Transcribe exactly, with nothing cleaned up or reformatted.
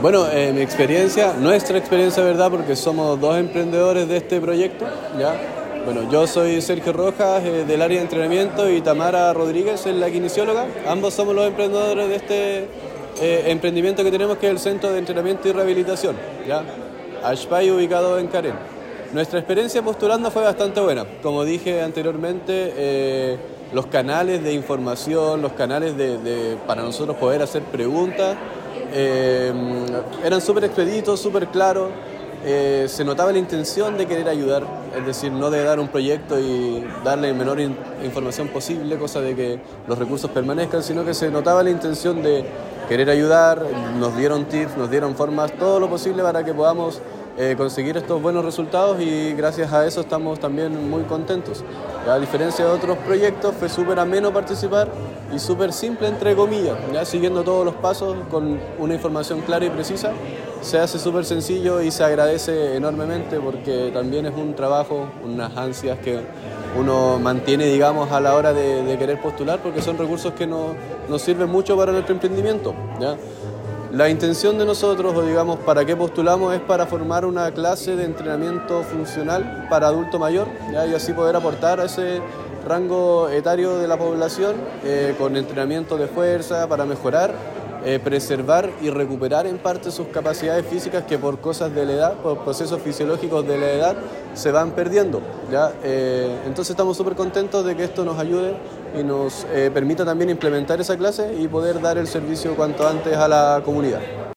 Bueno, eh, mi experiencia, nuestra experiencia, ¿verdad? Porque somos dos emprendedores de este proyecto, ¿ya? Bueno, yo soy Sergio Rojas, eh, del área de entrenamiento, y Tamara Rodríguez es la kinesióloga. Ambos somos los emprendedores de este eh, emprendimiento que tenemos, que es el Centro de Entrenamiento y Rehabilitación, ¿ya? Ashpay, ubicado en Carén. Nuestra experiencia postulando fue bastante buena. Como dije anteriormente, eh, los canales de información, los canales de, de, para nosotros poder hacer preguntas, eh, eran súper expeditos, súper claros. Eh, se notaba la intención de querer ayudar, es decir, no de dar un proyecto y darle la menor in- información posible, cosa de que los recursos permanezcan, sino que se notaba la intención de querer ayudar. Nos dieron tips, nos dieron formas, todo lo posible para que podamos eh, conseguir estos buenos resultados, y gracias a eso estamos también muy contentos. Ya, a diferencia de otros proyectos, fue súper ameno participar y súper simple, entre comillas, ya siguiendo todos los pasos con una información clara y precisa. Se hace súper sencillo y se agradece enormemente, porque también es un trabajo, unas ansias que uno mantiene, digamos, a la hora de, de querer postular, porque son recursos que no, nos sirven mucho para nuestro emprendimiento, ¿ya? La intención de nosotros, o digamos, para qué postulamos, es para formar una clase de entrenamiento funcional para adulto mayor, ¿ya? Y así poder aportar a ese rango etario de la población, eh, con entrenamiento de fuerza para mejorar, eh, preservar y recuperar en parte sus capacidades físicas que por cosas de la edad, por procesos fisiológicos de la edad, se van perdiendo, ¿ya? Eh, entonces estamos súper contentos de que esto nos ayude y nos eh, permita también implementar esa clase y poder dar el servicio cuanto antes a la comunidad.